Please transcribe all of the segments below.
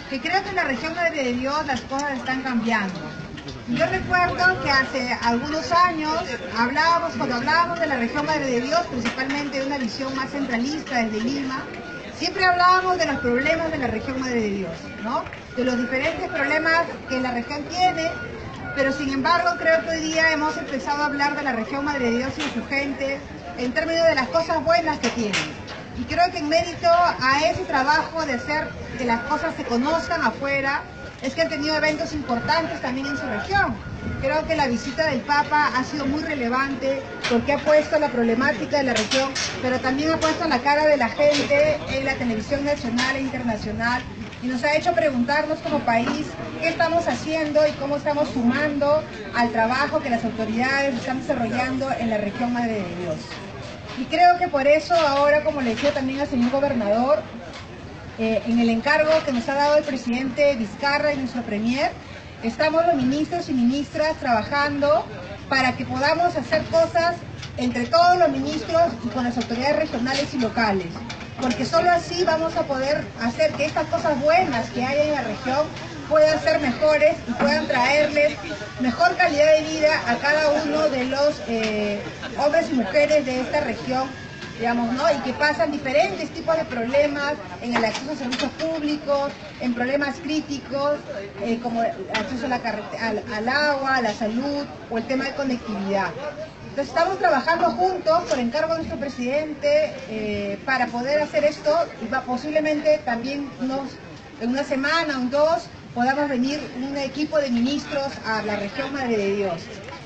que creo que en la región Madre de Dios las cosas están cambiando. Yo recuerdo que hace algunos años cuando hablábamos de la región Madre de Dios, principalmente de una visión más centralista desde Lima, siempre hablábamos de los problemas de la región Madre de Dios, ¿no? De los diferentes problemas que la región tiene, pero sin embargo creo que hoy día hemos empezado a hablar de la región Madre de Dios y de su gente en términos de las cosas buenas que tienen. Y creo que en mérito a ese trabajo de hacer que las cosas se conozcan afuera, es que han tenido eventos importantes también en su región. Creo que la visita del Papa ha sido muy relevante porque ha puesto la problemática de la región, pero también ha puesto la cara de la gente en la televisión nacional e internacional y nos ha hecho preguntarnos como país qué estamos haciendo y cómo estamos sumando al trabajo que las autoridades están desarrollando en la región Madre de Dios. Y creo que por eso ahora, como le decía también al señor gobernador, en el encargo que nos ha dado el presidente Vizcarra y nuestro premier, estamos los ministros y ministras trabajando para que podamos hacer cosas entre todos los ministros y con las autoridades regionales y locales, porque solo así vamos a poder hacer que estas cosas buenas que hay en la región puedan ser mejores y puedan traerles mejor calidad de vida a cada uno de los hombres y mujeres de esta región, digamos, ¿no? Y que pasan diferentes tipos de problemas en el acceso a servicios públicos, en problemas críticos, como el acceso al agua, a la salud o el tema de conectividad. Entonces estamos trabajando juntos por encargo de nuestro presidente para poder hacer esto y posiblemente también en una semana o en dos podamos venir un equipo de ministros a la región Madre de Dios.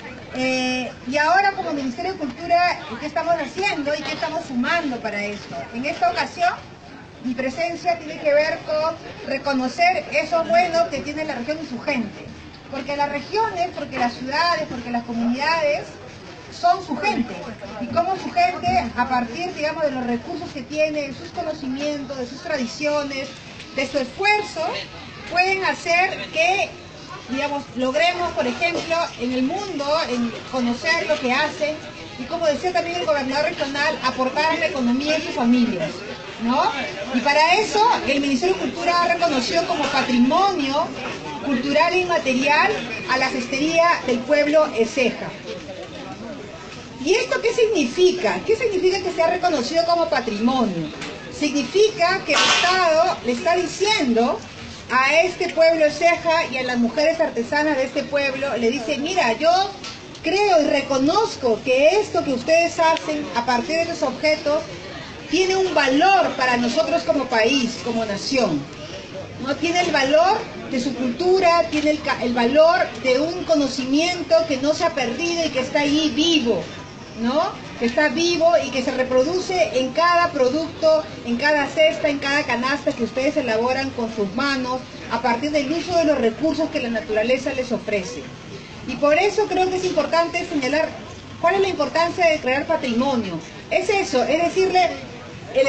Y ahora como Ministerio de Cultura, ¿qué estamos haciendo y qué estamos sumando para esto? En esta ocasión, mi presencia tiene que ver con reconocer eso bueno que tiene la región y su gente. Porque las regiones, porque las ciudades, porque las comunidades son su gente. Y como su gente, a partir, digamos, de los recursos que tiene, de sus conocimientos, de sus tradiciones, de su esfuerzo, pueden hacer que, digamos, logremos, por ejemplo, en el mundo, en conocer lo que hacen y, como decía también el gobernador regional, aportar a la economía de sus familias, ¿no? Y para eso el Ministerio de Cultura ha reconocido como patrimonio cultural e inmaterial a la cestería del pueblo Éceja. ¿Y esto qué significa? ¿Qué significa que sea reconocido como patrimonio? Significa que el Estado le está diciendo a este pueblo Éceja y a las mujeres artesanas de este pueblo, le dice, mira, yo creo y reconozco que esto que ustedes hacen a partir de estos objetos tiene un valor para nosotros como país, como nación. ¿No? Tiene el valor de su cultura, tiene el valor de un conocimiento que no se ha perdido y que está ahí vivo, ¿no? Que está vivo y que se reproduce en cada producto, en cada cesta, en cada canasta que ustedes elaboran con sus manos, a partir del uso de los recursos que la naturaleza les ofrece. Y por eso creo que es importante señalar cuál es la importancia de crear patrimonio. Es eso, es decirle, el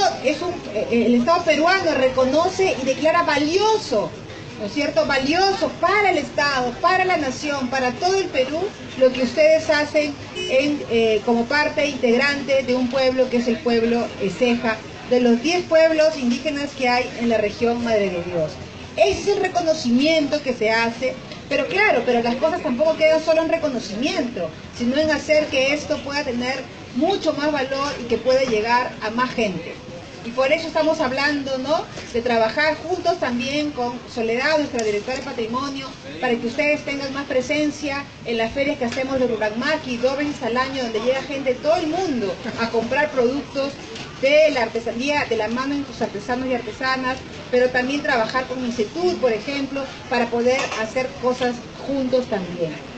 Estado peruano reconoce y declara valioso, ¿no es cierto?, valioso para el Estado, para la nación, para todo el Perú, lo que ustedes hacen como parte integrante de un pueblo que es el pueblo Éceja, de los 10 pueblos indígenas que hay en la región Madre de Dios. Ese es el reconocimiento que se hace, pero claro, pero las cosas tampoco quedan solo en reconocimiento, sino en hacer que esto pueda tener mucho más valor y que pueda llegar a más gente. Y por eso estamos hablando, ¿no?, de trabajar juntos también con Soledad, nuestra directora de Patrimonio, para que ustedes tengan más presencia en las ferias que hacemos de Ruranmaqui, 2 veces al año, donde llega gente de todo el mundo a comprar productos de la artesanía, de la mano de sus artesanos y artesanas, pero también trabajar con Insetur, por ejemplo, para poder hacer cosas juntos también.